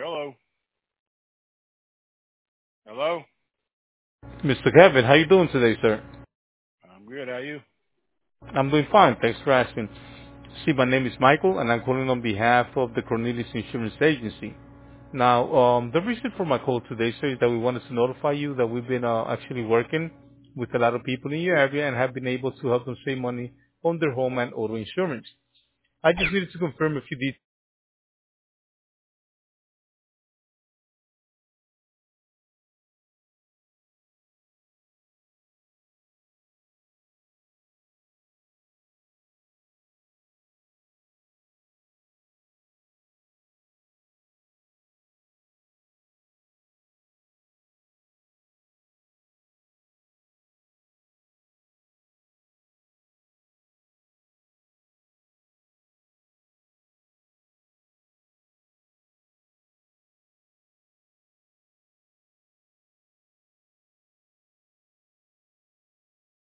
Hello. Hello. Mr. Kevin, how you doing today, sir? I'm good. How you? I'm doing fine. Thanks for asking. See, my name is Michael, and I'm calling on behalf of the Cornelius Insurance Agency. Now, the reason for my call today, sir, is that we wanted to notify you that we've been actually working with a lot of people in your area and have been able to help them save money on their home and auto insurance. I just needed to confirm a few details